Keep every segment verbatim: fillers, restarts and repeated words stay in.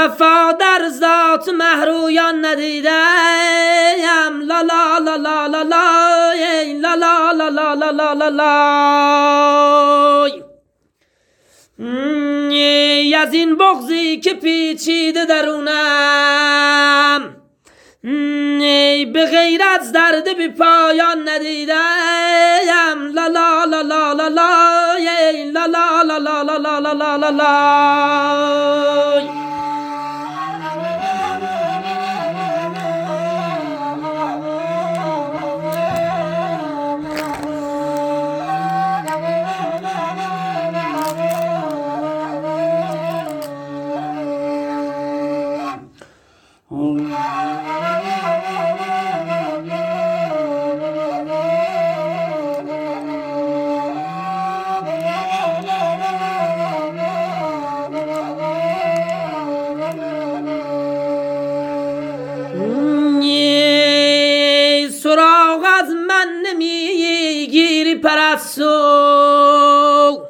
وفا در ذات مهرویان ندیدم. لا لا لا لا لا لا لا لا لا لا لا لا لا لا. از این بغضی که پیچیده درونم، به غیر از درد بی پایان ندیدم. لا لا لا لا لا لا لا لا لا لا لا لا لا لا لا. سراغ از من نمیگیری پرستو،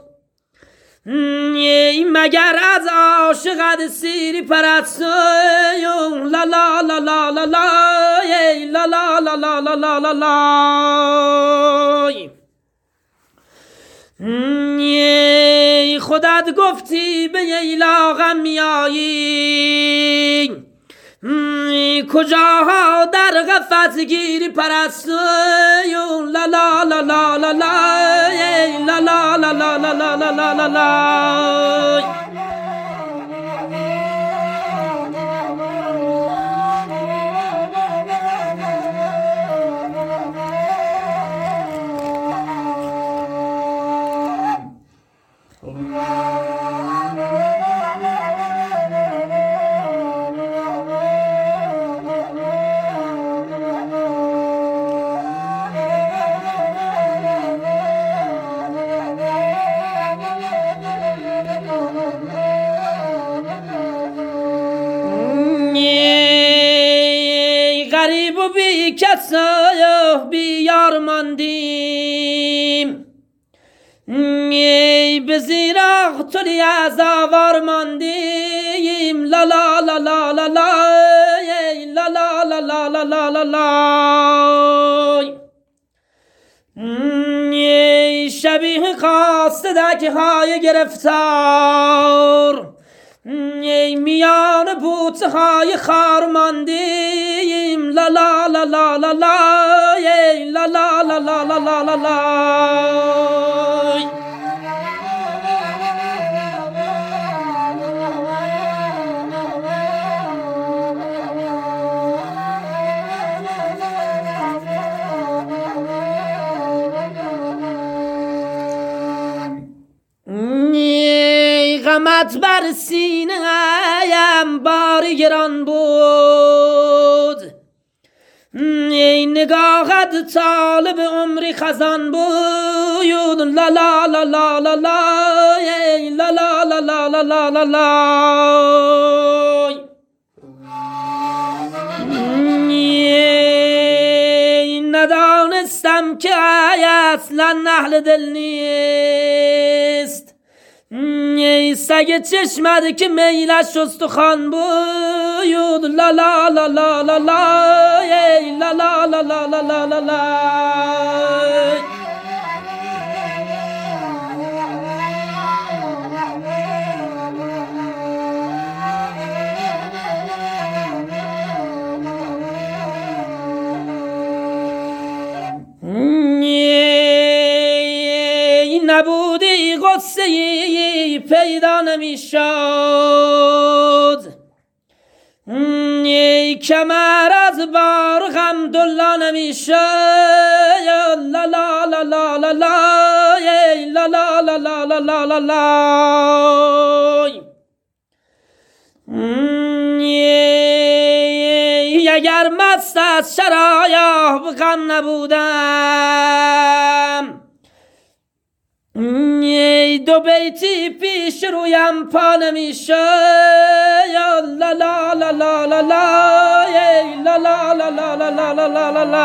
مگر از عاشقت سیری پرستو. لا لا لا لا لا لا لا لا لا لا لا لا لا لا. خودت گفتی به ییلاقم میایی، کجاها در قفس گیری پرستو. لا لا لا لا لا لا لا لا لا لا لا لا لا لا لا. غریب و بی کس و بی یار ماندیم، به زیراق تولی از آوار ماندیم. لا لا لا لا لا لا لا لا لا لا لا لا لا لا. شبیه قاصدک های گرفتار، میان بوتهای خار ماندیم. لا لا لا لا لا لا لا لا لا لا لا لا لا لا. غمت بر سینه ایم باری گران بود، نگاهت طالب عمری خزان بود. لا لا لا لا لا لا لا لا لا لا لا لا لا لا. ندانستم که اصلا اهل دل نیست، سگ چشمت که میلش استخوان بود. لا لا لا لا لا لا لا لا لا لا لا لا لا لا. نبودی غصه ای پیدا نمی شد، کمر از بار غم دلا نمی شد. لا لا لا لا لا لا لا لا لا لا لا لا لا لا. اگر مست از شرایاب غم نبودم، دو بیتی پیش رویم پا نمیشه. لا لا لا لا لا لا لا لا لا لا لا لا لا لا لا.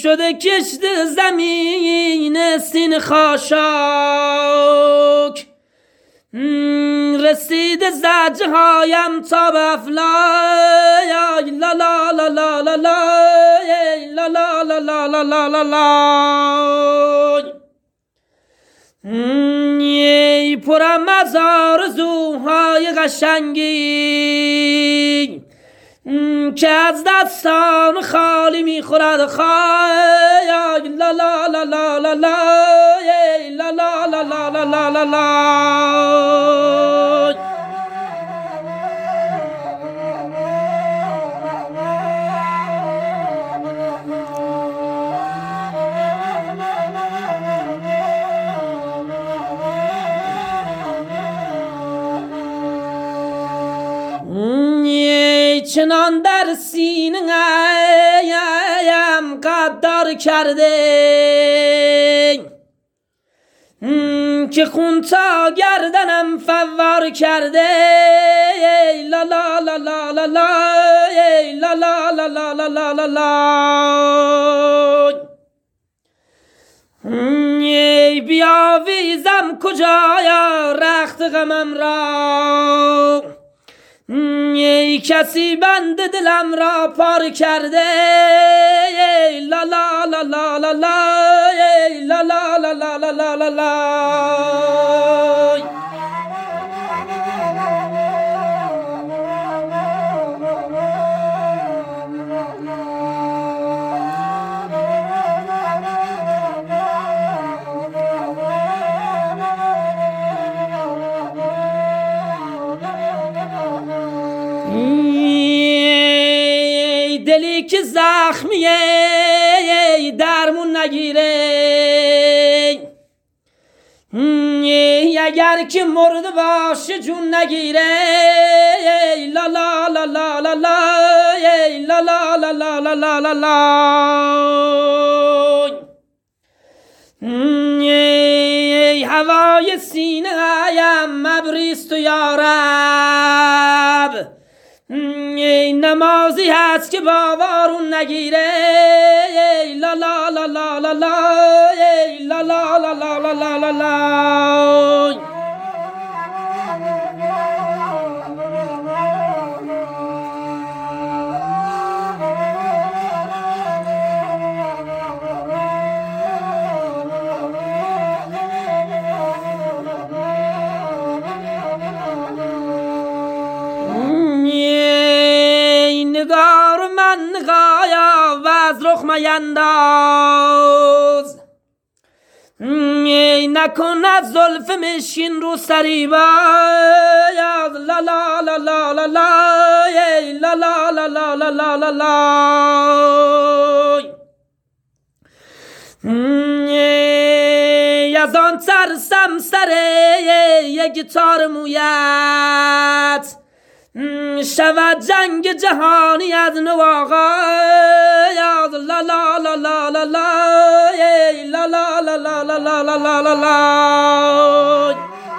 شده کشت زمین سین خاشاک، رسید زجه هایم تا به افلاک، لا لا لا لا لا لا لا لا لا لا لا لا لا لا. ای پرم از آرزوهای قشنگی که از دستان خالی میخورد خاک، لا لا لا لا لا لا لا لا لا لا لا لا لا. چنان در سینه‌ام قدر کرده که خون تا گردنم فوار کرده، لا لا لا لا لا لا لا لا لا لا لا لا لا لا. بیاویزم کجایا رخت غمم را، ای کسی بند دلم را پار کرده، لا لا لا لا لا لا لا لا لا لا لا لا لا. دلی که زخمیه درمون نگیره، اگر که مرده باشه جون نگیره، لا لا لا لا لا لا لا لا لا لا لا لا لا لا. هوای سینه هایم مبریست و یارب، نمازی هست که باورون نگیره، لا لا لا لا لا لا لا لا لا لا لا لا لا. نگار من نگایا و از رخ مینداز، نکن از زلف مشکین رو سری باید، لا لا لا لا لا لا لا لا لا لا لا لا لا لا. از آن ترسم سر یک تار مویت شود جنگ جهانی از نو آغاز، لا لا لا لا لا لا لا لا لا لا لا لا لا لا لا.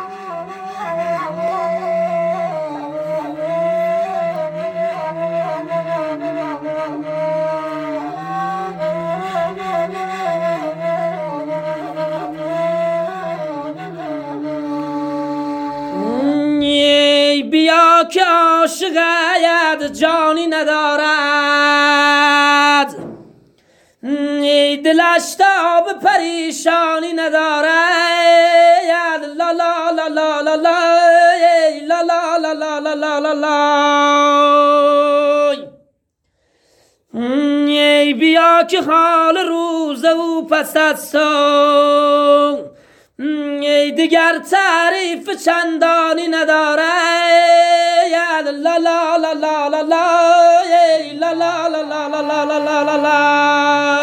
بیا که عاشقت جانی ندارد، دلش تاب پریشانی ندارد، لا لا لا لا لا لا لا لا لا لا لا لا لا. بیا که حال روز او پس از تو دیگر تعریف چندانی نداره، لا لا لا لا لا لا لا لا لا لا لا لا لا لا.